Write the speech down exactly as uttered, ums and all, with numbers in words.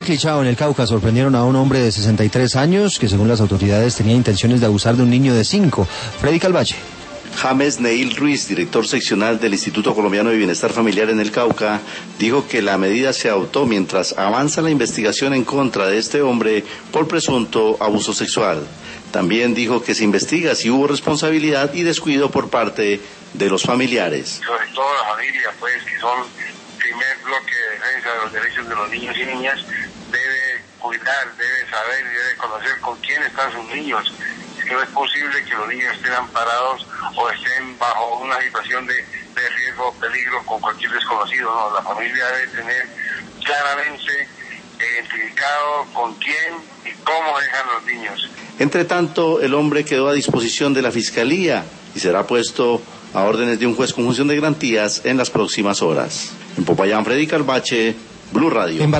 Clichao, en el Cauca, sorprendieron a un hombre de sesenta y tres años que, según las autoridades, tenía intenciones de abusar de un niño de cinco. Freddy Calvache. James Neil Ruiz, director seccional del Instituto Colombiano de Bienestar Familiar en el Cauca, dijo que la medida se adoptó mientras avanza la investigación en contra de este hombre por presunto abuso sexual. También dijo que se investiga si hubo responsabilidad y descuido por parte de los familiares. Sobre todo la familia, pues, que son primer bloque de defensa de los derechos de los niños y niñas, debe cuidar, debe saber y debe conocer con quién están sus niños. Es que no es posible que los niños estén amparados o estén bajo una situación de, de riesgo o peligro con cualquier desconocido. No, la familia debe tener claramente identificado con quién y cómo dejan los niños. Entre tanto, el hombre quedó a disposición de la Fiscalía y será puesto a órdenes de un juez con función de garantías en las próximas horas. En Popayán, Freddy Calvache, Blue Radio.